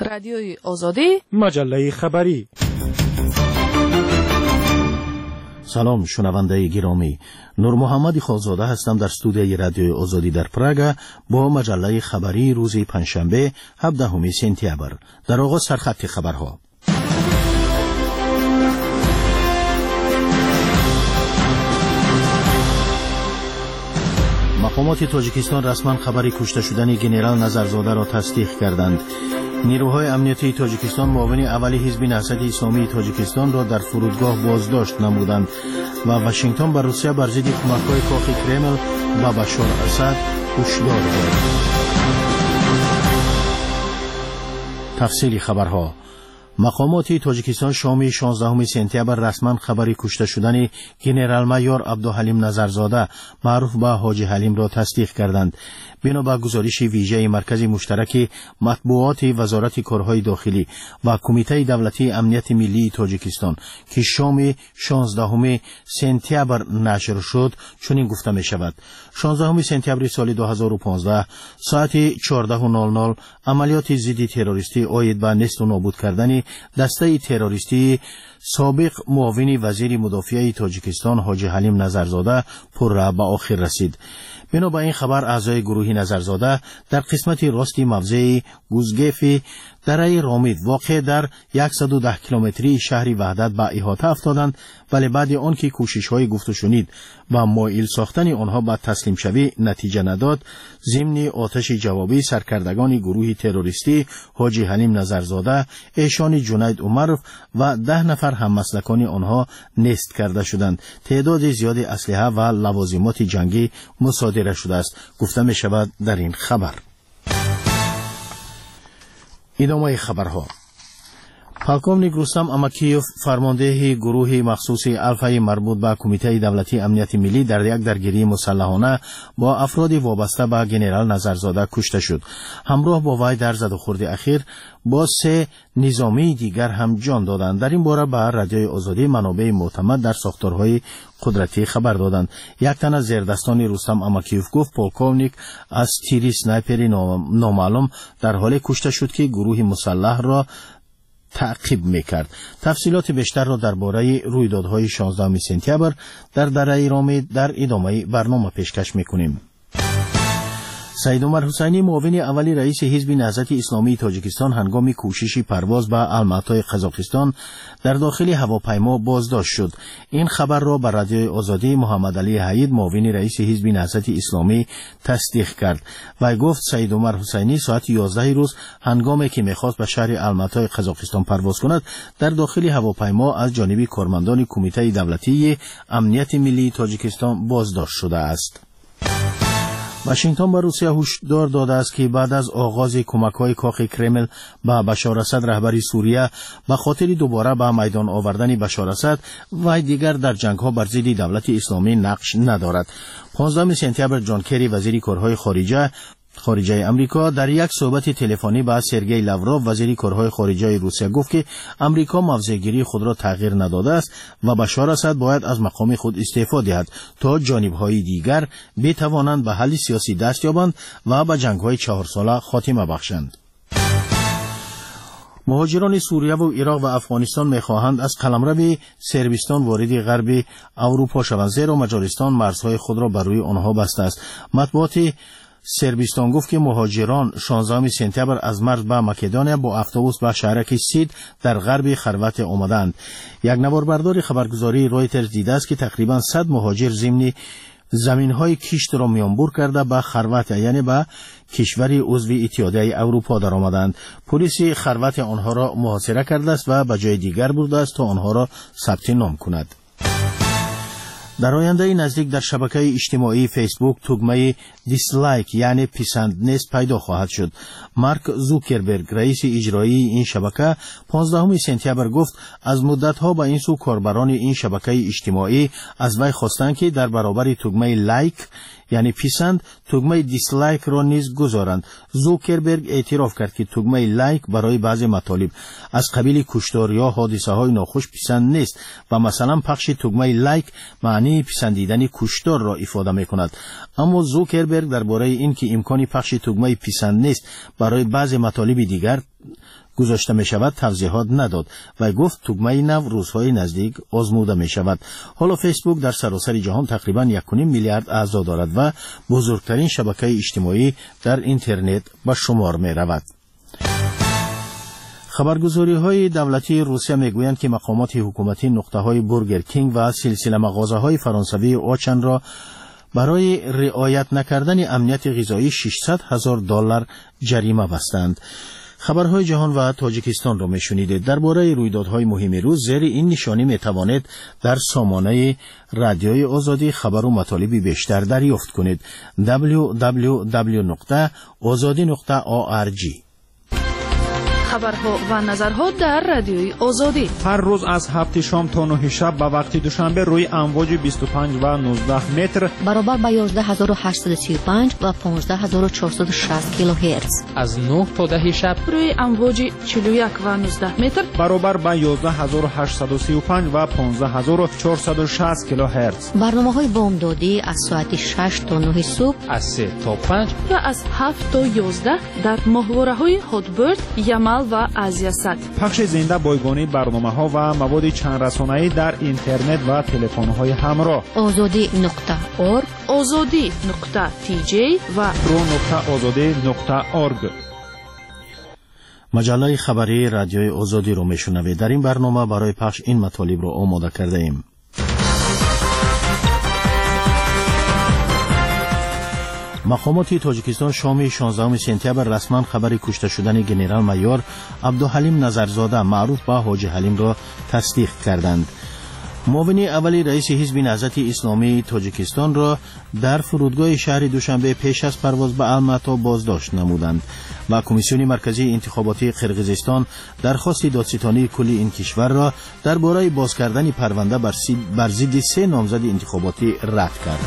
رادیوی آزادی، مجله خبری. سلام شنونده گرامی، نور محمد خالزاده هستم در استودیوی رادیوی آزادی در پراگ با مجله خبری روز پنجشنبه 17 سپتامبر. در آغاز سرخط خبرها. مقامات تاجیکستان رسما خبر کشته شدن ژنرال نظرزاده را تصدیق کردند. نیروهای امنیتی تاجیکستان معاون اول حزب نهضت اسلامی تاجیکستان را در فرودگاه بازداشت نمودند و واشنگتن بر روسیه بر ضد کمک‌های کاخ کرمل و بشار اسد هشدار داد. تفصیل خبرها. مقامات تاجیکستان شام 16 سپتامبر رسما خبر کشته شدن ژنرال مایور عبدالحلیم نظرزاده معروف به حاجی حلیم را تصدیق کردند. بنا به گزارش ویژه مرکز مشترک مطبوعات وزارت کارهای داخلی و کمیته دولتی امنیت ملی تاجیکستان که شام 16 سپتامبر نشر شد، چنین گفته می شود: 16 سپتامبر سال 2015 ساعت 14:00 عملیات ضد تروریستی عاید به نیست و نابود کردن دسته تروریستی سابق معاون وزیر مدافع تاجیکستان حاجی حلیم نظرزاده پر به آخر رسید. بنا به این خبر اعضای گروه نظرزاده در قسمت راستی موضع گوزگیف دره رامید واقع در 110 کیلومتری شهر وحدت به احاطه افتادند، ولی بعد آن که کوشش‌های گفت و شنید و مایل ساختن آنها به تسلیم شوی نتیجه نداد، ضمن آتش جوابی سرکردگان گروه تروریستی حاجی حلیم نظرزاده، ایشان جنید عمرف و 10 نفر هممسلکان آنها نیست کرده شدند. تعداد زیاد اسلحه و لوازمات جنگی مصادره شده است، گفته می شود در این خبر. ادامه خبرها. پالکومنیک رستم امکیوف فرمانده گروه مخصوص الفای مربوط به کمیته دولتی امنیت ملی در یک درگیری مسلحانه با افراد وابسته به ژنرال نظرزاده کشته شد. همراه با وی در زد و خورد اخیر با 3 نظامی دیگر هم جان دادند. در این باره به رادیوی آزادی منابع معتمد در ساختارهای قدرتی خبر دادند. یک تن از زیردستان رستم امکیوف گفت پالکومنیک از تیر اسنایپری نامعلوم در حال کشته شد که گروه مسلح را تعقیب میکرد. تفصیلات بیشتر را درباره رویدادهای 16 سپتامبر در دره رامید در ادامه برنامه پیشکش میکنیم. سید عمر حسینی معاون اول رئیس حزب نهضت اسلامی تاجیکستان هنگام کوشش پرواز به الماتای قزاقستان در داخل هواپیما بازداشت شد. این خبر را به رادیوی آزادی محمد علی حید معاون رئیس حزب نهضت اسلامی تصدیق کرد. وی گفت سید عمر حسینی ساعت 11 روز هنگامی که می‌خواست به شهر الماتای قزاقستان پرواز کند در داخل هواپیما از جانب کارمندان کمیته دولتی امنیت ملی تاجیکستان بازداشت شده است. واشنگتن به روسیه هشدار داده است که بعد از آغاز کمک‌های کاخ کرمل به بشار اسد رهبر سوریه به خاطر دوباره به میدان آوردن بشار اسد و دیگر در جنگ‌ها بر ضد دولت اسلامی نقش ندارد. 15 سپتامبر جان کری وزیر کارهای خارجه امریکا در یک صحبت تلفنی با سرگئی لاوروف وزیر کارهای خارجه روسیه گفت که امریکا موضع‌گیری خود را تغییر نداده است و بشار اسد باید از مقام خود استعفا دهد تا جانب‌های دیگر بتوانند به حل سیاسی دست یابند و به جنگ‌های 4 ساله خاتمه بخشند. مهاجران سوریه و عراق و افغانستان می‌خواهند از قلمرو صربستان وارد غرب اروپا شوند، زیرا مجارستان مرزهای خود را بر روی آنها بسته است. مطبوعات صربستان گفت که مهاجران 16 سپتامبر از مرز به مکدونیا با اتوبوس به شهرک سید در غرب خروات آمدند. یک نواربردار خبرگزاری رویترز دیده است که تقریبا 100 مهاجر ضمن زمین‌های کشت را میانبر کرده به خروات، یعنی به کشور عضو اتحادیه اروپا در آمدند. پلیس خروات آنها را محاصره کرده است و به جای دیگر برده است تا آنها را ثبت نام کند. در آینده نزدیک در شبکه اجتماعی فیسبوک تگمه دیسلایک یعنی پسند نیست پیدا خواهد شد. مارک زوکربرگ رئیس اجرایی این شبکه 15 سپتامبر گفت از مدت‌ها با این سو کاربران این شبکه اجتماعی از وی خواستند که در برابر تگمه لایک یعنی پسند تگمه دیسلایک را نیز گذارند. زوکربرگ اعتراف کرد که تگمه لایک برای بعضی مطالب از قبیل کشتار یا حادثه های ناخوش پسند نیست و مثلا پخش تگمه لایک معنی پسندیدن کشتار را افاده می کند. اما زوکربرگ درباره این که امکانی پخش تگمه پسند نیست برای بعضی مطالب دیگر گذاشته می شود توضیحات نداد و گفت تگمه نو روزهای نزدیک آزموده می شود. حالا فیسبوک در سراسر جهان تقریبا 1.5 میلیارد اعضا دارد و بزرگترین شبکه اجتماعی در اینترنت به شمار می رود. خبرگزاری‌های دولتی روسیه میگویند که مقامات حکومتی نقطه‌های برگر کینگ و سلسله مغازه‌های فرانسوی اوچن را برای رعایت نکردن امنیت غذایی $600,000 جریمه بستند. خبرهای جهان و تاجیکستان را میشنیدید. درباره رویدادهای مهم روز زیر این نشانی میتوانید در سامانه رادیوی آزادی خبر و مطالبی بیشتر دریافت کنید. www.azadi.org. خبرها و نظرها در رادیوی آزادی هر روز از 7 شام تا 9 شب به وقت دوشنبه روی امواج 25 و 19 متر برابر با 11835 و 15460 کیلوهرتز. از 9 تا 10 شب روی امواج 41 و 19 متر برابر با 11835 و 15460 کیلوهرتز. برنامه‌های بامدادی از ساعت 6 تا 9 صبح، از 3 تا 5 و از 7 تا 11 در ماهواره‌های هاتبرد، یمل و آزیاست. پخش زنده بایگانی برنامه‌ها و مواد چند رسانه‌ای در اینترنت و تلفن‌های همراه. azadi.org، azadi.tj و pro.azadi.org. مجله خبری رادیوی آزادی رو میشنوید. در این برنامه برای پخش این مطالب رو آماده کرده ایم. مقامات تاجیکستان شام 16 سپتامبر رسما خبر کشته شدن ژنرال مایور عبدالحلیم نظرزاده معروف به حاجی حلیم را تصدیق کردند. معاون اولی رئیس حزب نهضت اسلامی تاجیکستان را در فرودگاه شهر دوشنبه پیش از پرواز به الماتا بازداشت نمودند و کمیسیون مرکزی انتخاباتی قرقیزستان درخواست دادستانی کلی این کشور را درباره باز کردن پرونده بر ضد 3 نامزد انتخاباتی رد کرد.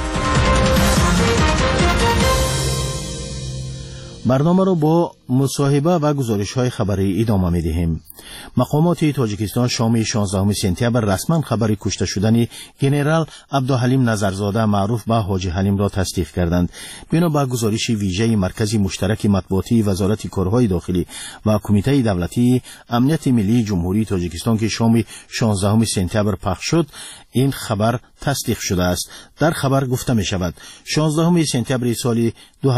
برنامه را با مصاحبه و گزارش‌های خبری ادامه می‌دهیم. مقامات تاجیکستان شام 16 سپتامبر رسما خبر کشته شدن ژنرال عبدالحلیم نظرزاده معروف به حاجی حلیم را تصدیق کردند. بنا به گزارش ویژه مرکز مشترک مطبوعاتی وزارت کارهای داخلی و کمیته دولتی امنیت ملی جمهوری تاجیکستان که شام 16 سپتامبر پخش شد، این خبر تصدیق شده است. در خبر گفته می شود 16 سپتامبر سال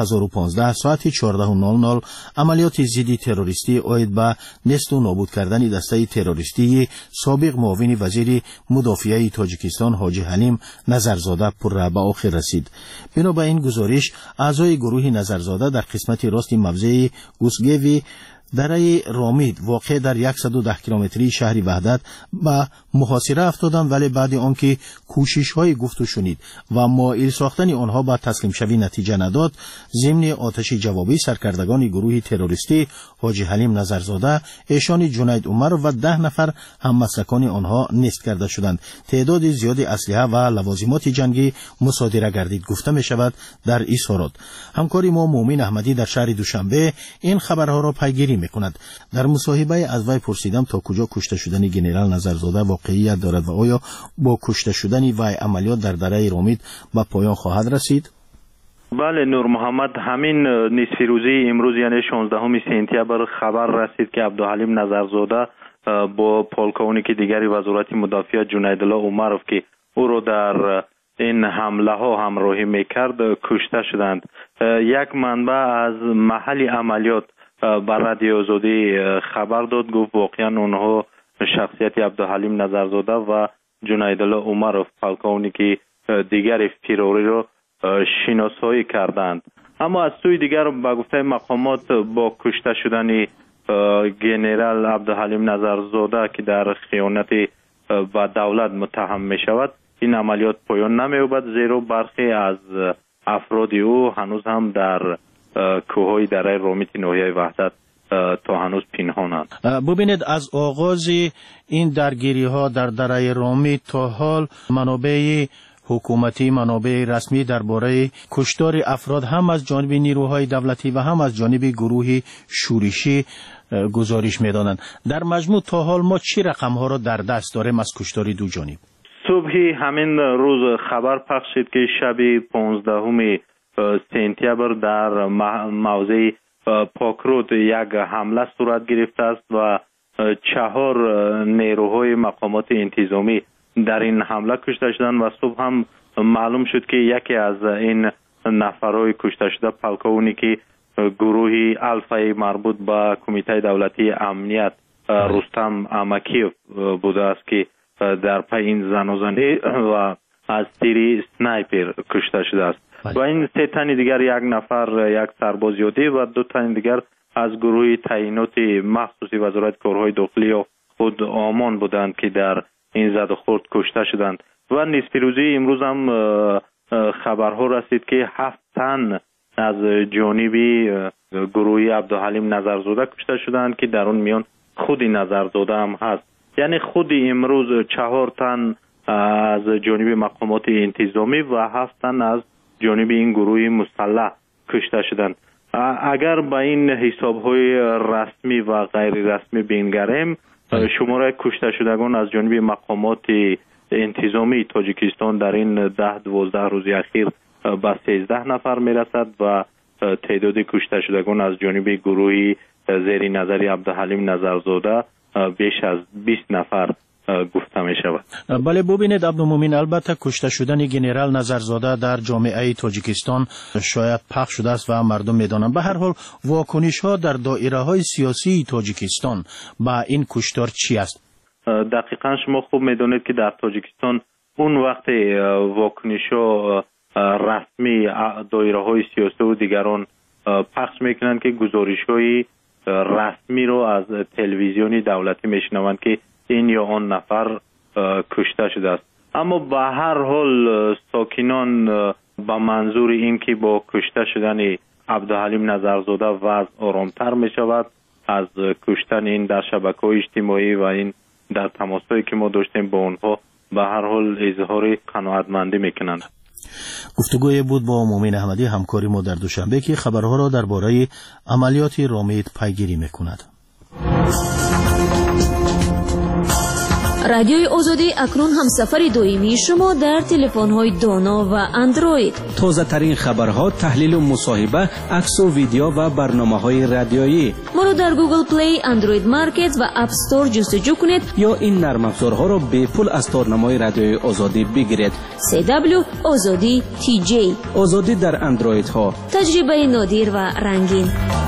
2015 ساعت 14:00 عملیات ضد تروریستی عاید به نست و نابود کردن دسته تروریستی سابق معاون وزیر مدافعه تاجیکستان حاجی حلیم نظرزاده پر به آخر رسید. بنا به این گزارش اعضای گروه نظرزاده در قسمت راست موضع گوسگوی دره رامید واقع در 110 کیلومتری شهر وحدت به محاصره افتادند، ولی بعد آنکه کوشش‌های گفت و شنید و مایل ساختن آنها به تسلیم شوی نتیجه نداد، ضمن آتش جوابی سرکردگان گروه تروریستی حاجی حلیم نظرزاده، ایشان جنید عمر و 10 نفر هممسلکان آنها نیست کرده شدند. تعداد زیادی اسلحه و لوازمات جنگی مصادره گردید. گفته می شود در اظهارات همکاری ما مومن احمدی در شهر دوشنبه این خبرها را پیگیری میکند. در مصاحبه از وی پرسیدم تا کجا کشته شدن ژنرال نظرزاده واقعیت دارد و آیا با کشته شدن وی عملیات در دره رامید به پایان خواهد رسید؟ بله نور محمد، همین نصف روزی امروز یعنی 16 سپتامبر خبر رسید که عبدالحلیم نظرزاده با پولکونیک دیگری وزارت مدافعت جنیدالله عمرov که او را در این حمله ها همراهی میکرد کشته شدند. یک منبع از محل عملیات بر رادیو آزادی خبر داد، گفت واقعا اونها شخصیت عبدالحلیم نظرزاده و جنیدالله عمرov پولکونیک دیگر فیروری را شناسایی کردند. اما از سوی دیگر به گفته مقامات با کشته شدن ژنرال عبدالحلیم نظرزاده که در خیانت به دولت متهم می شود، این عملیات پایان نمی یابد، زیرا برخی از افراد او هنوز هم در کوههای دره رامید ناحیه وحدت تا هنوز پنهانند. ببینید از آغاز این درگیری ها در دره رامید تا حال منابع حکومتی، منابع رسمی درباره کشتار افراد هم از جانب نیروهای دولتی و هم از جانب گروه شورشی گزارش می‌دادند. در مجموع تا حال ما چه رقم ها را در دست داریم از کشتار دو جانب؟ صبحی همین روز خبر پخش شد که شب 15 سپتامبر در موضع پاکرود یک حمله صورت گرفته است و 4 نیروهای مقامات انتظامی در این حمله کشته شدند و صبح هم معلوم شد که یکی از این نفرهای کشته شده پلکونی که گروه الفای مربوط به کمیته دولتی امنیت رستم امکیف بوده است که در پی این زنازنی و از تیر سنایپر کشته شده است. و این 3 تن دیگر، یک نفر یک سرباز یادی و 2 تن دیگر از گروه تعیینات مخصوصی وزارت کارهای داخلی و خود آمان بودند که در این زد و خورد کشته شدند. و نصف روزی امروز هم خبرها رسید که 7 تن از جانبی گروه عبدالحلیم نظرزاده کشته شدند که در اون میان خود نظرزاده هم هست. یعنی خود امروز 4 تن از جانب مقامات انتظامی و 7 تن از جانب این گروه مسلح کشته شدند. اگر با این حساب‌های رسمی و غیر رسمی بنگریم، شماره کشته شدگان از جانب مقامات انتظامی تاجیکستان در این 10-12 روز اخیر به 13 نفر میرسد و تعداد کشته شدگان از جانب گروه زیر نظر عبدالحلیم نظرزاده بیش از 20 نفر گفته می شود. بله ببینید عبدالمومن، البته کشته شدن گنرال نظرزاده در جامعه تاجیکستان شاید پخش شده است و مردم میدانند. به هر حال واکنش ها در دایره های سیاسی تاجیکستان با این کشتار چی است؟ دقیقاً شما خوب میدانید که در تاجیکستان اون وقت واکنش ها رسمی دایره های سیاسی و دیگران پخش میکنند که گزارش های رسمی رو از تلویزیونی دولتی میشنوند که این یا آن نفر کشته شده است. اما به هر حال ساکنان با منظور این که با کشته شدن عبدالحلیم نظرزاده وضع آرامتر می شود از کشتن این در شبکه‌های اجتماعی و این در تماسایی که ما داشتیم با اونها به هر حال اظهار قناعتمندی میکنند. گفتگوی بود با مومن احمدی همکاری ما در دوشنبه که خبرها را درباره عملیات رامید پیگیری میکند. رادیوی آزادی اکنون همسفر دائمی شما در تلفن‌های دانا و اندروید. تازه ترین خبرها، تحلیل و مصاحبه، عکس و ویدیو و برنامه‌های رادیویی. ما رو در گوگل پلی، اندروید مارکت و اپ استور جستجو کنید یا این نرم افزارها را به پول از تارنمای رادیوی آزادی بگیرید. CW آزادی TJ. آزادی در اندروید ها. تجربه نادر و رنگین.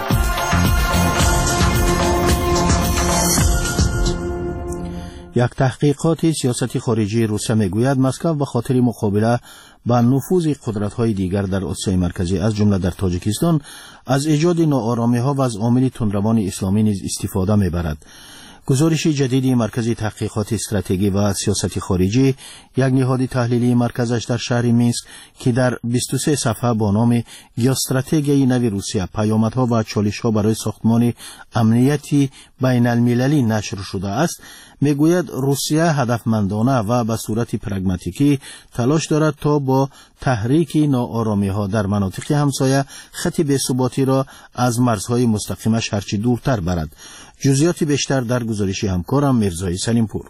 یک تحقیقات سیاست خارجی روسیه میگوید مسکو به خاطر مقابله با نفوذ قدرت‌های دیگر در آسیای مرکزی از جمله در تاجیکستان از ایجاد ناآرامی‌ها و از عامل تندروان اسلامی نیز استفاده می‌برد. گزارش جدیدی مرکز تحقیقات استراتژی و سیاست خارجی، یک نهاد تحلیلی مرکزش در شهر مینسک که در 23 صفحه با نام گئوستراتژی نو روسیه، پیامدها و چالش‌ها برای ساختمان امنیتی بین المللی نشر شده است، میگوید روسیه هدفمندانه و به صورت پرگماتیکی تلاش دارد تا با تحریک ناآرامی‌ها در مناطق همسایه خط بی‌ثباتی را از مرزهای مستقیمش هرچی دورتر برد. جزئیات بیشتر در گزارش همکارم میرزای سلیمپور.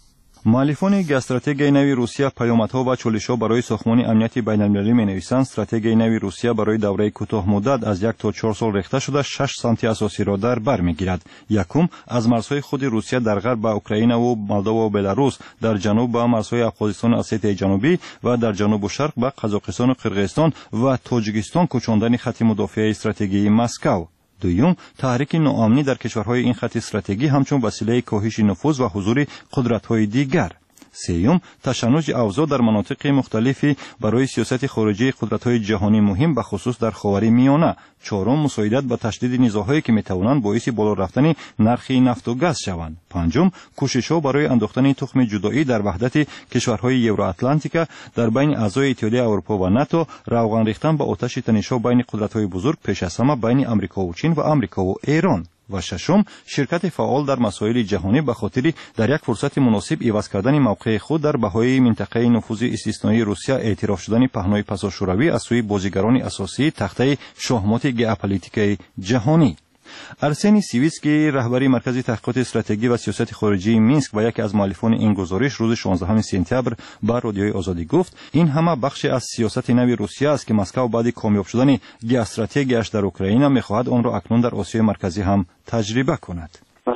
مؤلفان گئوستراتژی نو روسیه پیامدها و چالش‌ها برای ساختمان امنیتی بین‌المللی می‌نویسند. استراتژی نو روسیه برای دوره کوتاه مدت از 1 تا 4 سال ریخته شده 6 سمت اساسی را در بر می‌گیرد. یکم از مرزهای خود روسیه در غرب به اوکراین و مولداوا و بلاروس، در جنوب به مرزهای افغانستان و اسیای جنوبی و در جنوب و شرق به قزاقستان و قرقیزستان و تاجیکستان کوچاندن خط مدافع استراتژی مسکو. دوم، تحریک ناامنی در کشورهای این خط استراتژی همچون وسیله کاهش نفوذ و حضور قدرت‌های دیگر. سوم، تشنج اوضاع در مناطق مختلفی برای سیاست خارجی قدرت‌های جهانی مهم به خصوص در خاورمیانه. چهارم، مساعدت به تشدید نیزه‌هایی که می‌توانند باعث بالا رفتن نرخ نفت و گاز شوند. پنجم، کوشش‌ها برای انداختن تخم جدایی در وحدت کشورهای یورواتلانتیک در بین اعضای اتحادیه اروپا و ناتو، روغن ریختن به آتش تنش‌ها بین قدرت‌های بزرگ، پیش از همه بین آمریکا و چین و آمریکا و ایران. و ششم، شرکت فعال در مسائل جهانی به خاطر در یک فرصت مناسب عوض کردن موقع خود در بهای منطقه نفوذ استثنایی روسیه اعتراف شدن پهنای پسا شوروی از سوی بازیگران اساسی تخته شاهمات ژئوپلیتیک جهانی. ارسنی سیویسکی رهبری مرکز تحقیقات استراتژی و سیاست خارجی مینسک و یکی از مؤلفان این گزارش روز 16 سپتامبر با رادیوی آزادی گفت این همه بخشی از سیاست نو روسیه است که مسکو بعد کامیاب شدن گئوستراتژیش در اوکراین می‌خواهد آن را اکنون در آسیای مرکزی هم تجربه کند.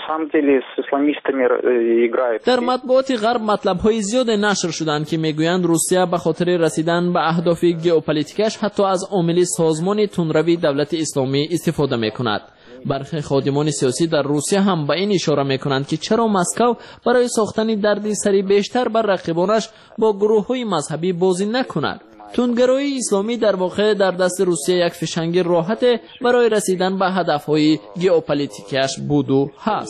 در مطبوعات غرب مطلب‌های زیاد نشر شدند که میگویند روسیه به خاطر رسیدن به اهداف ژئوپلیتیکش حتی از عامل سازمان تندروی دولت اسلامی استفاده می‌کند. برخی خادمان سیاسی در روسیه هم به این اشاره می‌کنند که چرا مسکو برای ساختن دردسری بیشتر بر رقیبانش با گروه‌های مذهبی بازی نکند. تندگرایی اسلامی در واقع در دست روسیه یک فشنگ راحت برای رسیدن به هدف‌های ژئوپلیتیکیش بود و هست.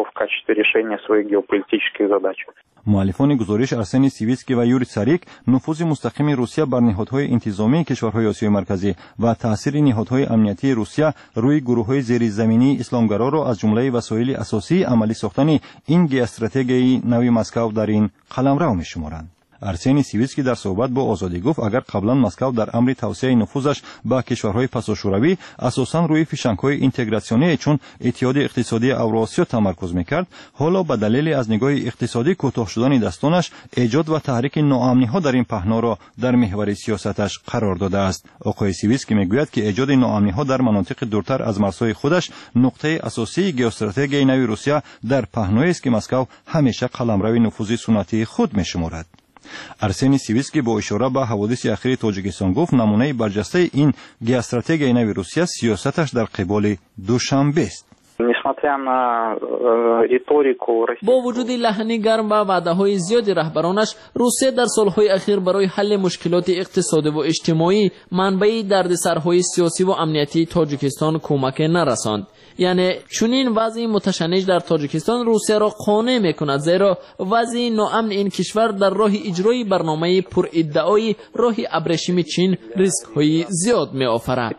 مؤلفان گزارش ارسنی سیویسکی و یوری ساریک نفوذ مستقیم روسیه بر نهادهای انتظامی کشورهای آسیای مرکزی و تاثیر نهادهای امنیتی روسیه روی گروه‌های زیرزمینی اسلامگرا را از جمله وسایل اساسی عملی ساختن این ژئوستراتژی نوی مسکو در این قلمرو می‌شمارند. ارسنی سیویسکی در صحبت با آزادی گفت اگر قبلا مسکو در امر توسعه نفوذش با کشورهای پساشوروی اساساً روی فشنگ‌های اینتگراسیونی چون اتحاد اقتصادی اوراسیا تمرکز می‌کرد، حالا به دلیل از نگاه اقتصادی کوتاه شدن دستانش ایجاد و تحریک ناامنی‌ها در این پهنا را در محور سیاستش قرار داده است. آقای سیویسکی میگوید که ایجاد ناامنی‌ها در مناطق دورتر از مرزهای خودش نقطه اساسی ژئوستراتژی نوی روسیه در پهنایی است که مسکو همیشه قلمرو نفوذی سنتی خود می‌شمارد. ارسنی سیویسکی با اشاره به حوادث اخیر تاجیکستان گفت نمونه برجسته این ژئوستراتژی نوی روسیه سیاستش در قبال دوشنبه است. با وجود لحنی گرم و وعده‌های زیادی رهبرانش، روسیه در سالهای اخیر برای حل مشکلات اقتصادی و اجتماعی منبع دردسرهای سیاسی و امنیتی تاجیکستان کمک نرساند. یعنی چنین وضعی متشنج در تاجیکستان روسیه را قانع می‌کند، زیرا وضع ناامن این کشور در راه اجرای برنامه پر ادعای راه ابریشم چین ریسک‌های زیاد می‌آفرد.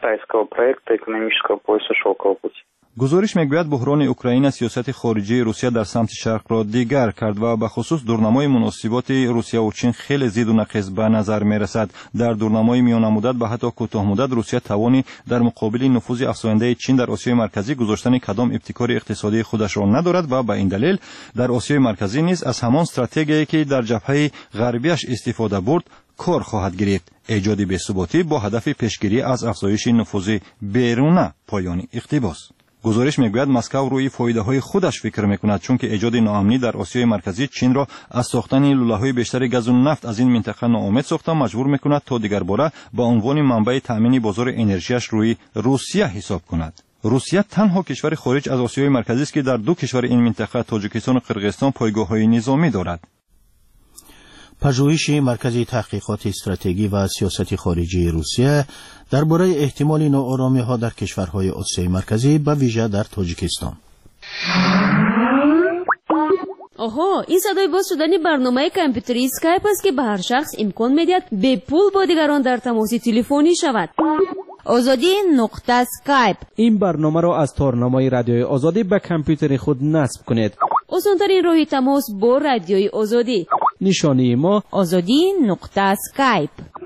گزارش میگوید بحران اوکراین سیاست خارجی روسیه در سمت شرق را دیگر کرد و به خصوص دورنمای مناسبات روسیه و چین خیلی زید و نقیض به نظر میرسد. در دورنمای میان مدت و حتی کوتاه مدت روسیه توانی در مقابل نفوذ افزاینده چین در آسیای مرکزی گذاشتن کدام ابتکار اقتصادی خودش را ندارد و به این دلیل در آسیای مرکزی نیز از همان استراتژی که در جبهه غربیش استفاده برد کار خواهد گرفت، ایجاد بی‌ثباتی با هدف پیشگیری از افزایش نفوذ بیرون پایان اقتباس. گزارش میگوید مسکو روی فایده‌های خودش فکر میکند، چون که ایجاد ناامنی در آسیای مرکزی چین را از ساختن لوله‌های بیشتر گاز و نفت از این منطقه ناامید ساخته مجبور میکند تا دیگر باره با عنوان منبع تامین بازار انرژیش روی روسیه حساب کند. روسیه تنها کشور خارج از آسیای مرکزی است که در دو کشور این منطقه تاجیکستان و قرقیزستان پایگاه‌های نظامی دارد. پژوهش مرکز تحقیقات استراتژی و سیاست خارجی روسیه درباره احتمال ناآرامی‌ها در کشورهای آسیای مرکزی به ویژه در تاجیکستان. آها، این صدای باز شدن برنامه کامپیوتری اسکایپ است که به هر شخص امکان می‌دهد به پول با دیگران در تماس تلفنی شود. آزادی نقطه اسکایپ. این برنامه را از تارنمای رادیوی آزادی به کامپیوتر خود نصب کنید. آسان‌ترین راه تماس با رادیوی آزادی. نشانی ما آزادی نقطه اسکایپ.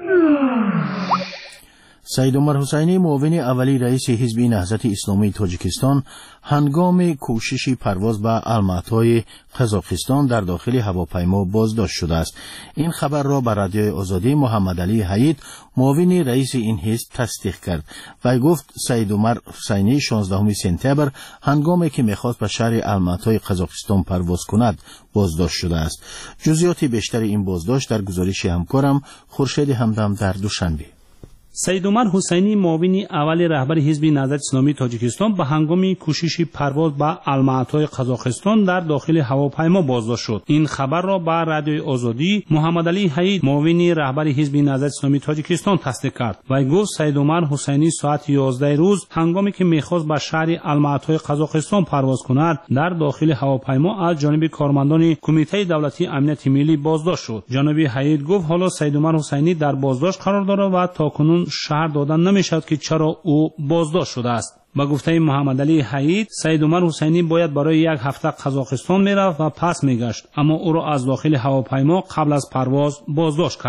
سید عمر حسینی معاون اولی رئیس حزب نهضت اسلامی تاجیکستان هنگام کوشش پرواز به الماتای قزاقستان در داخل هواپیما بازداشت شده است. این خبر را به رادیوی آزادی محمد علی حید معاون رئیس این حزب تصدیق کرد و گفت سید عمر حسینی 16 سپتامبر هنگامی که می‌خواست به شهر الماتای قزاقستان پرواز کند بازداشت شده است. جزئیات بیشتر این بازداشت در گزارش همکارم خورشید همدم در دوشنبه. سید عمر حسینی معاون اول رهبر حزب نهضت اسلامی تاجیکستان به هنگام کوشش پرواز به الماتای قزاقستان در داخل هواپیما بازداشت شد. این خبر را به رادیوی آزادی محمد علی حید معاون رهبر حزب نهضت اسلامی تاجیکستان تصدیق کرد و گفت سید عمر حسینی ساعت 11 روز هنگامی که می‌خواست به شهر الماتای قزاقستان پرواز کند در داخل هواپیما از جانب کارمندان کمیته دولتی امنیت ملی بازداشت شد. جناب حید گفت حالا سید عمر حسینی در بازداشت قرار دارد و تاکنون شهر دادن نمی‌شود که چرا او بازداشت شده است. با گفته محمد علی حید سید عمر حسینی باید برای یک هفته قزاقستان میرفت و پس میگشت، اما او را از داخل هواپیما قبل از پرواز بازداشت کردند.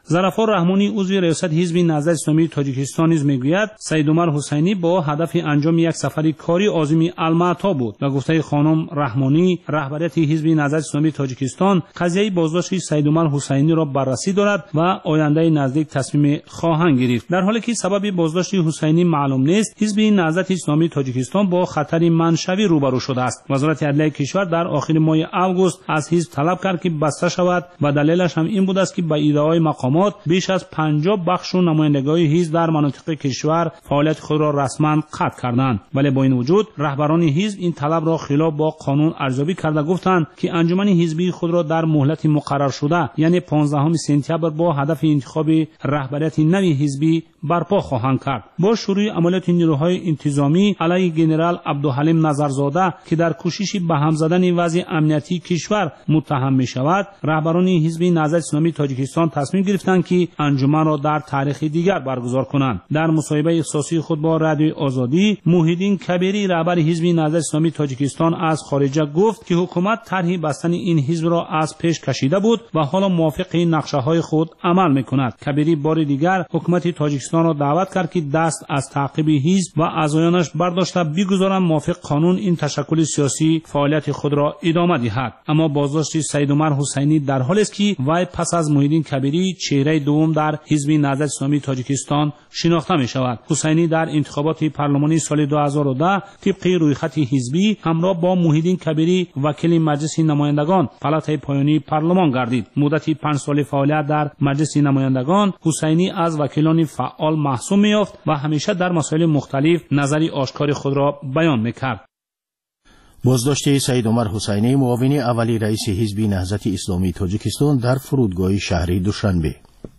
ظرفار رحمانی عضو ریاست حزب نهضت اسلامی تاجیکستان نیز میگوید سید عمر حسینی با هدف انجام یک سفر کاری عازم المعطا بود و گفته خانم رحمانی رهبریت حزب نهضت اسلامی تاجیکستان قضیه بازداشت سید عمر حسینی را بررسی دارد و آینده نزدیک تصمیم خواهند گرفت. در حالی که سبب بازداشت حسینی معلوم نیست، حزب نهضت اسلامی تاجیکستان با خطر منشوی روبرو شده است. وزارت عدلیه کشور در آخر ماه آگوست از حزب طلب کرد که بسته شود و دلیلش هم این بود است که به ادعای مقامات بیش از 50 بخش و نمایندگان حزب در مناطق کشور فعالیت خود را رسما قطع کردند. ولی با این وجود رهبران حزب این طلب را خلاف با قانون ارزیابی کرده گفتند که انجمن حزبی خود را در مهلت مقرر شده یعنی 15 سپتامبر با هدف انتخاب رهبریت نوی حزبی برپا خواهند کرد. با شروع عملیات نیروهای انتظامی علیه ژنرال عبدالحلیم نظرزاده که در کوشش به هم زدن وضع امنیتی کشور متهم می شود، رهبران حزب نهضت اسلامی تاجیکستان تصمیم گرفتند که انجمن را در تاریخ دیگر برگزار کنند. در مصاحبه اختصاصی خود با رادیوی آزادی، موحدین کبیری رهبر حزب نهضت اسلامی تاجیکستان از خارجه گفت که حکومت طرح بستن این حزب را از پیش کشیده بود و حالا موافق نقشه‌های خود عمل می‌کند. کبیری بار دیگر حکومت تاجیکستان را دعوت کرد که دست از تعقیب حزب و اعضایانش برداشته بگذارند موافق قانون این تشکل سیاسی فعالیت خود را ادامه دهد. اما بازداشت سید عمر حسینی در حالی است که وی پس از موحدین کبیری چهره دوم در حزب نهضت اسلامی تاجیکستان شناخته می شود. حسینی در انتخابات پارلمانی سال 2010 طبق رویخط حزبی همراه با موحدین کبیری وکیل مجلس نمایندگان پالاتای پایانی پارلمان گردید. مدت 5 سال فعالیت در مجلس نمایندگان حسینی از وکیلان فعال محسوب می‌یافت و همیشه در مسائل مختلف نظری آشکار خود را بیان می‌کرد. بازداشت سید عمر حسینی معاون اولی رئیس حزب نهضت اسلامی تاجیکستان در فرودگاه شهری دوشنبه.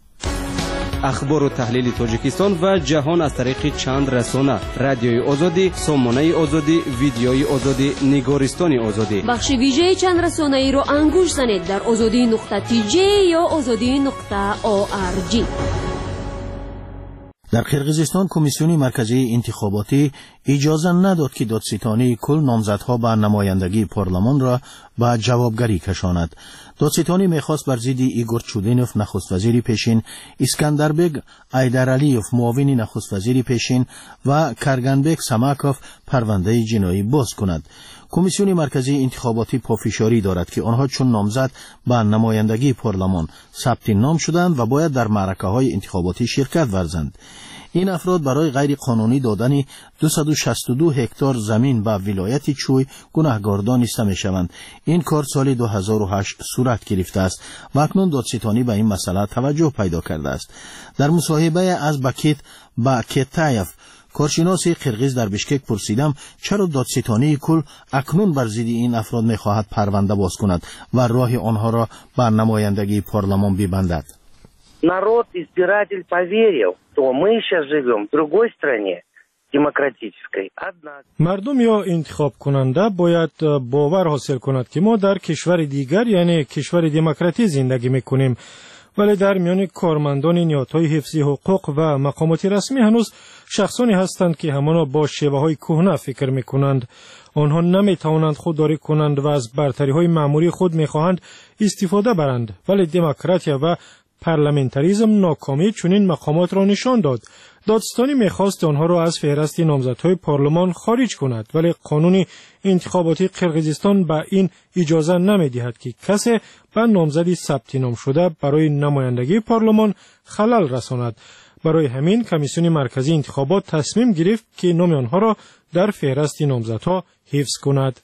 اخبار و تحلیل تاجیکستان و جهان از طریق چند رسانه: رادیوی آزادی، سامانه آزادی، ویدیوی آزادی، نگارستان آزادی. بخش ویژه چند رسانه‌ای رو انگوش زنید در azadi.tj یا azadi.org. در قرقیزستان کمیسیون مرکزی انتخاباتی اجازه نداد که دادستانی کل نامزدها به نمایندگی پارلمان را به جوابگری کشاند. دادستانی میخواست بر ضد ایگور چودینوف نخست وزیر پیشین، اسکندربگ ایدرعلیوف معاون نخست وزیر پیشین و کرگنبک سماکوف پرونده جنایی باز کند. کمیسیون مرکزی انتخاباتی پافشاری دارد که آنها چون نامزد به نمایندگی پارلمان ثبت نام شدند و باید در معرکه‌های انتخاباتی شرکت ورزند. این افراد برای غیر قانونی دادن 262 هکتار زمین به ولایت چوی گناهکار دانسته می‌شوند. این کار سال 2008 صورت گرفته است و اکنون دادستانی به این مسئله توجه پیدا کرده است. در مصاحبه از بکیت با کتایف کارشناس قرقیز در بشکک پرسیدم چرا دادستانی کل اکنون بر ضد این افراد می‌خواهد پرونده باز کند و راه آنها را به نمایندگی پارلمان ببندد. Народ, избиратель поверил, что мы сейчас живем в другой стране, демократической. مردم یا انتخاب کننده باید باور حاصل کند که ما در کشور دیگر یعنی کشور دموکراتی زندگی میکنیم، ولی در میان کارمندان نهادهای حفظی حقوق و مقامات رسمی هنوز شخصانی هستند که همانا با شیوه‌های کهنه فکر میکنند. آنها نمیتوانند خودداری کنند و از برتری‌های مأموری خود میخواهند استفاده برند، ولی دموکراتیا و پارلمانتاریسم ناکامی چنین مقامات را نشان داد. دادستانی میخواست آنها را از فهرست نامزدهای پارلمان خارج کند، ولی قانون انتخاباتی قرقیزستان به این اجازه نمیدهد که کسی به نامزدی ثبت نام شده برای نمایندگی پارلمان خلل رساند. برای همین کمیسیون مرکزی انتخابات تصمیم گرفت که نام آنها را در فهرست نامزدها حفظ کند.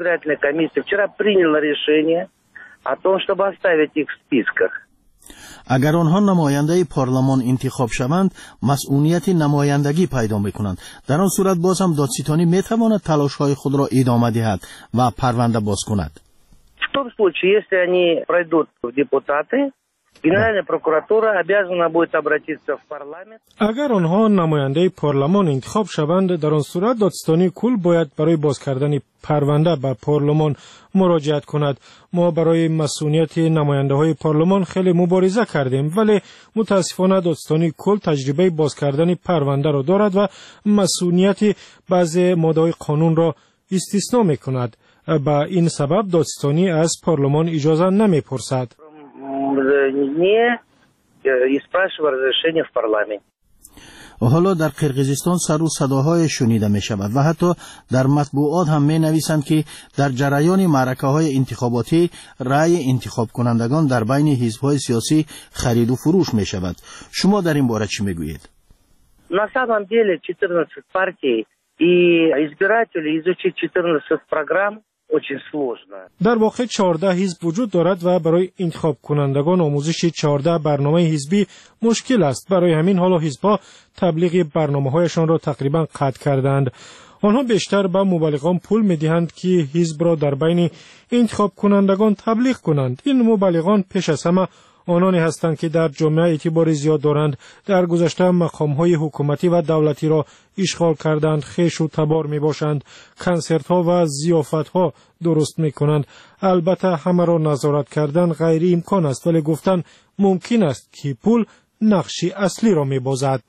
اگر آنها نماینده پارلمان انتخاب شوند مسئولیت نمایندگی پیدا میکنند. در آن صورت باز هم دادستانی میتواند تلاش‌های خود را ادامه دهد و پرونده باز کند. В том случае, если они пройдут в депутаты, Генеральная прокуратура обязана будет обратиться в парламент. اگر آنها نماینده پارلمان انتخاب شوند در آن صورت دادستانی کل باید برای باز کردن پرونده به پارلمان مراجعت کند. ما برای مسئولیت نماینده های پارلمان خیلی مبارزه کردیم، ولی متاسفانه دادستانی کل تجربه باز کردن پرونده را دارد و مسئولیت بعضی ماده‌های قانون را استثنا می‌کند. با این سبب دادستانی از پارلمان اجازه نمی‌پرسد. Не и спрашивая разрешение в парламенте. حالا در قرقیزستان سر و صداهای شنیده می شود و حتی در مطبوعات هم می نویسند که در جریان معرکه های انتخاباتی رأی انتخاب کنندگان در بین حزب های سیاسی خرید و فروش می شود. شما در این باره چی می گویید؟ На самом деле 14 партий и избиратели изучить 14 программ очень сложно. در واقع 14 حزب وجود دارد و برای انتخاب کنندگان آموزش 14 برنامه حزبی مشکل است. برای همین حالا حزب‌ها تبلیغ برنامه‌هایشان را تقریبا قطع کردند. آنها بیشتر به مبلغان پول می‌دهند که حزب را در بین انتخاب کنندگان تبلیغ کنند. این مبلغان پیش از همه آنانی هستند که در جامعه اعتبار زیاد دارند. در گذشته مقام‌های حکومتی و دولتی را اشغال کردند، خویش و تبار میباشند، کنسرت‌ها و ضیافت‌ها درست میکنند. البته همه را نظارت کردن غیر امکان است، ولی گفتن ممکن است که پول نقش اصلی را میبازد.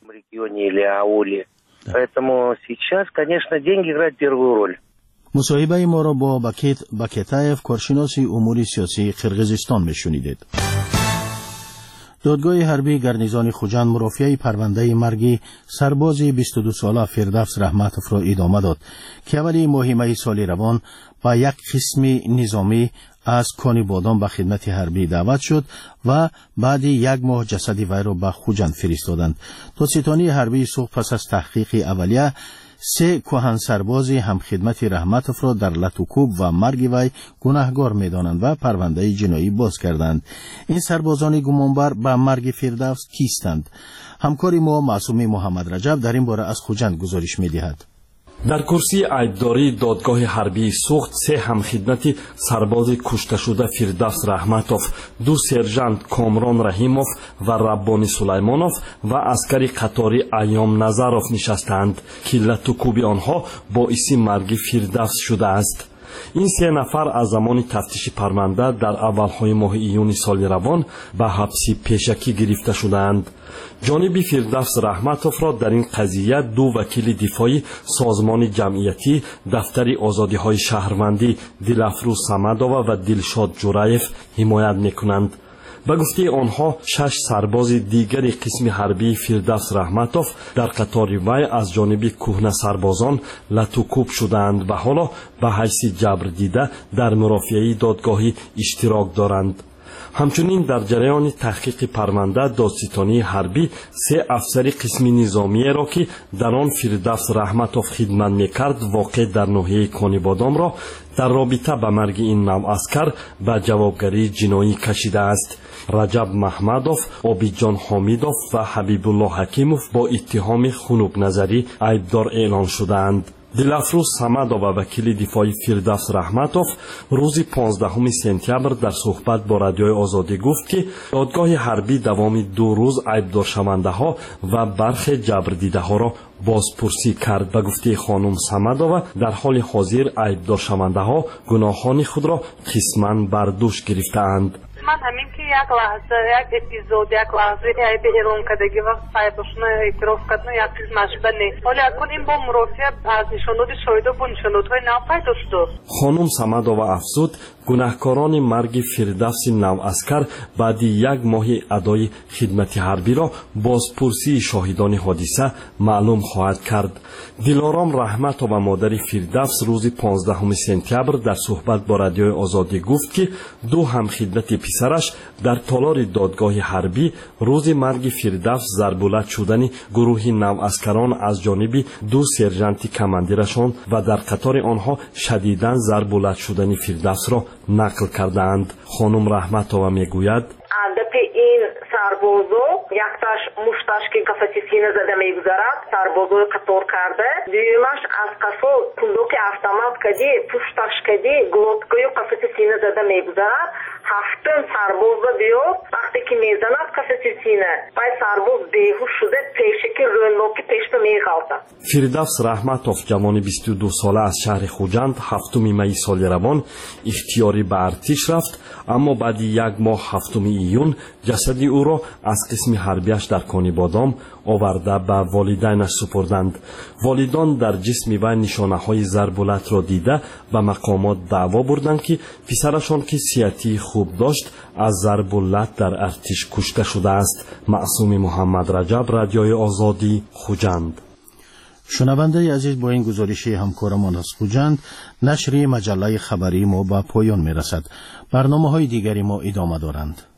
مصاحبه ما را با بکتایف کارشناس امور سیاسی قرقیزستان میشنیدید. دادگاه حربی گرنیزان خوجند مرافعه پرونده مرگ سرباز 22 ساله فردوس رحمتوف را ادامه داد که اولی ماه می سال روان با یک قسم نظامی از کانی بادام به خدمت حربی دعوت شد و بعد یک ماه جسد وی را به خوجند فرستادند. دادستانی حربی صبح پس از تحقیق اولیه 3 کهن سرباز همخدمت رحمتوف را در لطوکوب و مرگ وی گناهکار می‌دانند و پرونده جنایی باز کردند. این سربازان گمانبر به مرگ فردوس کیستند؟ همکار ما معصومی محمد رجب در این باره از خوجند گزارش می‌دهد. در کرسی عیبداری دادگاه حربی سوخت 3 همخدمت سرباز کشته شده فردوس رحمتوف، 2 سرژانت کامران رحیموف و ربانی سلیمانوف و عسکری قطاری ایام نظروف نشستند که لطوکوب آنها باعث مرگ فردوس شده است. این 3 نفر از زمان تفتیش پرونده در اولهای ماه ایون سال روان به حبس پیشکی گرفته شدند. جانب فردوس رحمتوف را در این قضیه 2 وکیل دفاعی سازمان جمعیتی دفتر آزادی‌های شهروندی دلافروز صمدووا و دلشاد جورایف حمایت می‌کنند. به گفته آنها 6 سرباز دیگر قسم حربی فردوس رحمتوف در قطار وی از جانب کهنه سربازان لطوکوب شدند و حالا به حیث جبر دیده در مرافعه دادگاهی اشتراک دارند. همچنین در جریان تحقیق پرونده دادستانی حربی 3 افسر قسم نظامی را که در آن فردوس رحمتوف خدمت میکرد واقع در ناحیه کانی بادام را در رابطه به مرگ این نوع عسکر به جوابگری جنایی کشیده است. رجب محمدوف، عابدجان حامیدوف و حبیب الله حکیموف با اتهام خنک نظری عیبدار اعلان شدند. دلافروز صمدووا وکیل دفاعی فردوس رحمتوف روز 15 سپتامبر در صحبت با رادیوی آزادی گفت که دادگاه حربی دوام 2 روز عیبدار شونده ها و برخی جبر دیده ها را بازپرسی کرد. به گفته خانم صمدووا در حال حاضر عیبدار شونده ها گناهان خود را قسماً بر دوش گرفته‌اند. من همین که یک لحظه یک اپیزود یک لحظه به اعلام کردگی وقت صاحبشون اعتراف کردن یک چیز نشده نیست، ولی اکنون این با مرافعه از نشانات شاهد و نشانات‌های نو پیدا شد. خانم صمدووا افزود گناهکاران مرگ فردوس نوعسکر بعد 1 ماه ادای خدمت حربی را بازپرسی شاهدان حادثه معلوم خواهد کرد. دلارام رحمتووا مادر فردوس روز 15 سپتامبر در صحبت با رادیوی آزادی گفت که 2 همخدمت پسرش در تالار دادگاه حربی روز مرگ فردوس ضربولت شدن گروه نوعسکران از جانب 2 سرژانت کماندیرشان و در قطار آنها شدیداً ضربولت شدن فردوس را نقل کردند. خانم رحمتووا میگوید این سربازو یکتاش مشتاش که کفتی سینه زده میگذارد سربازو قطار کرده دیمش از قصو پوندوک автомат کدی پوشتاش کدی گلوتکوی کفتی سینه زده میگذارد هفتم سرباز بیاد وقتی که میزند کفتی سینه بای سرباز بیهوش شده پیشکی رونوکی پیشتا میغالده. فردوس رحمتوف جوان 22 ساله از شهر خوجند 7 می سال روان اختیاری به ارتش رفت، اما بعد 1 ماه 7 ایون جسد او را از قسم حربیش در کانی بادام آورده به والدینش سپردند. والدان در جسم وی نشانه های ضربولت را دیده به مقامات دعوا بردند که پسرشان که صحتی خوب خوب داشت از ضرب و لط در ارتش کشته شده است. معصوم محمد رجب، رادیوی آزادی، خوجند. شنونده عزیز، با این گزارشی همکارمان از خوجند نشر مجله خبری ما به پایان میرسد. برنامه‌های دیگری ما ادامه دارند.